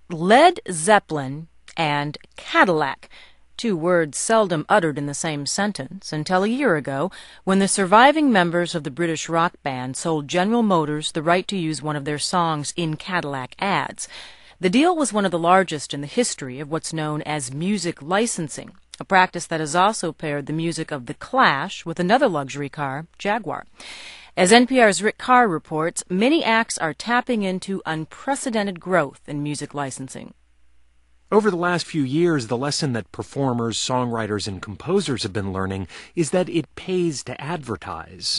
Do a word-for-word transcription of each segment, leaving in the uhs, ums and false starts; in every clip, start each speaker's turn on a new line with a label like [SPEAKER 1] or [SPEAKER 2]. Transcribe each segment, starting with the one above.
[SPEAKER 1] Led Zeppelin and Cadillac, two words seldom uttered in the same sentence, until a year ago, when the surviving members of the British rock band sold General Motors the right to use one of their songs in Cadillac ads. The deal was one of the largest in the history of what's known as music licensing, a practice that has also paired the music of The Clash with another luxury car, Jaguar. As N P R's Rick Carr reports, many acts are tapping into unprecedented growth in music licensing.
[SPEAKER 2] Over the last few years, the lesson that performers, songwriters, and composers have been learning is that it pays to advertise.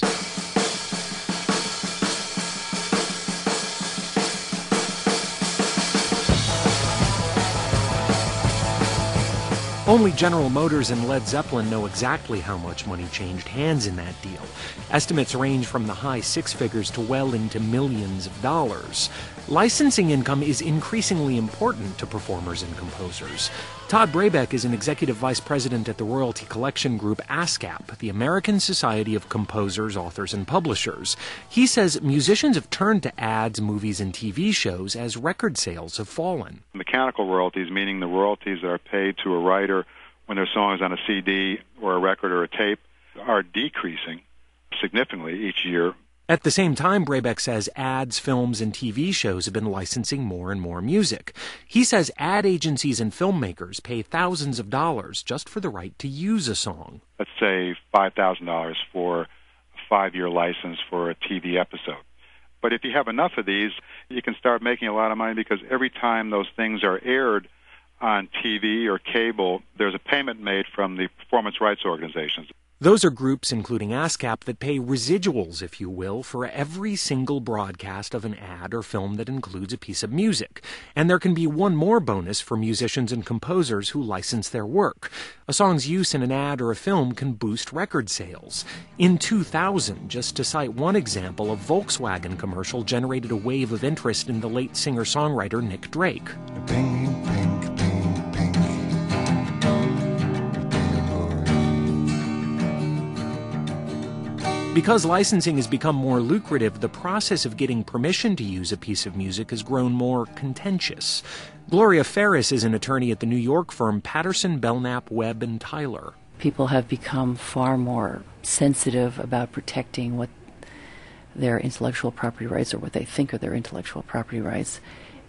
[SPEAKER 2] Only General Motors and Led Zeppelin know exactly how much money changed hands in that deal. Estimates range from the high six figures to well into millions of dollars. Licensing income is increasingly important to performers and composers. Todd Brabeck is an executive vice president at the royalty collection group ASCAP, the American Society of Composers, Authors, and Publishers. He says musicians have turned to ads, movies, and T V shows as record sales have fallen.
[SPEAKER 3] Mechanical royalties, meaning the royalties that are paid to a writer when their song is on a C D or a record or a tape, are decreasing significantly each year.
[SPEAKER 2] At the same time, Brabeck says ads, films, and T V shows have been licensing more and more music. He says ad agencies and filmmakers pay thousands of dollars just for the right to use a song.
[SPEAKER 3] Let's say five thousand dollars for a five-year license for a T V episode. But if you have enough of these, you can start making a lot of money, because every time those things are aired on T V or cable, there's a payment made from the performance rights organizations.
[SPEAKER 2] Those are groups, including ASCAP, that pay residuals, if you will, for every single broadcast of an ad or film that includes a piece of music. And there can be one more bonus for musicians and composers who license their work. A song's use in an ad or a film can boost record sales. In two thousand, just to cite one example, a Volkswagen commercial generated a wave of interest in the late singer-songwriter Nick Drake.
[SPEAKER 4] Pink, pink, pink, pink.
[SPEAKER 2] Because licensing has become more lucrative, the process of getting permission to use a piece of music has grown more contentious. Gloria Ferris is an attorney at the New York firm Patterson, Belknap, Webb and Tyler.
[SPEAKER 5] People have become far more sensitive about protecting what their intellectual property rights, or what they think are their intellectual property rights.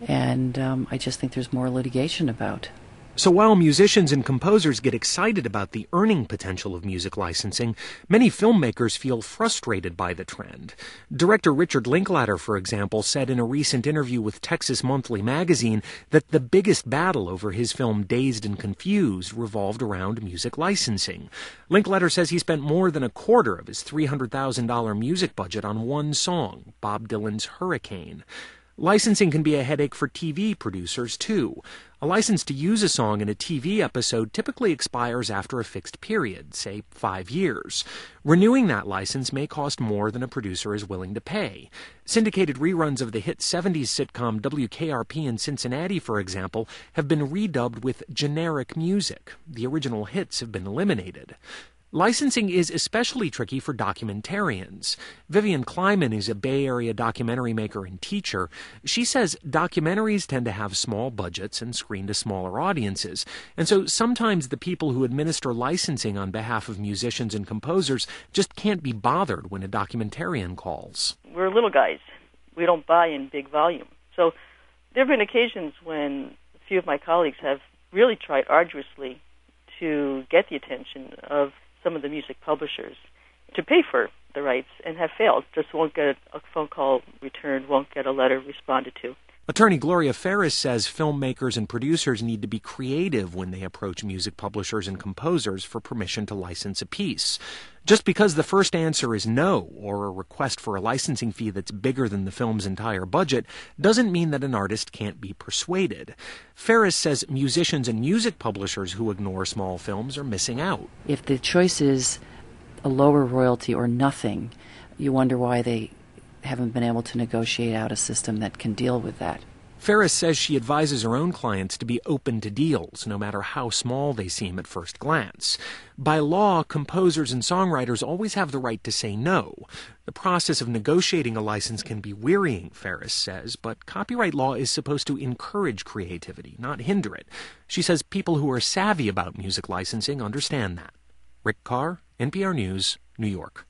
[SPEAKER 5] And um, I just think there's more litigation about.
[SPEAKER 2] So while musicians and composers get excited about the earning potential of music licensing, many filmmakers feel frustrated by the trend. Director Richard Linklater, for example, said in a recent interview with Texas Monthly magazine that the biggest battle over his film Dazed and Confused revolved around music licensing. Linklater says he spent more than a quarter of his three hundred thousand dollars music budget on one song, Bob Dylan's Hurricane. Licensing can be a headache for T V producers, too. A license to use a song in a T V episode typically expires after a fixed period, say five years. Renewing that license may cost more than a producer is willing to pay. Syndicated reruns of the hit seventies sitcom W K R P in Cincinnati, for example, have been redubbed with generic music. The original hits have been eliminated. Licensing is especially tricky for documentarians. Vivian Kleiman is a Bay Area documentary maker and teacher. She says documentaries tend to have small budgets and screen to smaller audiences, and so sometimes the people who administer licensing on behalf of musicians and composers just can't be bothered when a documentarian calls.
[SPEAKER 6] We're little guys. We don't buy in big volume. So there have been occasions when a few of my colleagues have really tried arduously to get the attention of some of the music publishers to pay for the rights, and have failed. Just won't get a phone call returned, won't get a letter responded to.
[SPEAKER 2] Attorney Gloria Ferris says filmmakers and producers need to be creative when they approach music publishers and composers for permission to license a piece. Just because the first answer is no, or a request for a licensing fee that's bigger than the film's entire budget, doesn't mean that an artist can't be persuaded. Ferris says musicians and music publishers who ignore small films are missing out.
[SPEAKER 5] If the choice is a lower royalty or nothing, you wonder why they haven't been able to negotiate out a system that can deal with that.
[SPEAKER 2] Ferris says she advises her own clients to be open to deals, no matter how small they seem at first glance. By law, composers and songwriters always have the right to say no. The process of negotiating a license can be wearying, Ferris says, but copyright law is supposed to encourage creativity, not hinder it. She says people who are savvy about music licensing understand that. Rick Carr, N P R News, New York.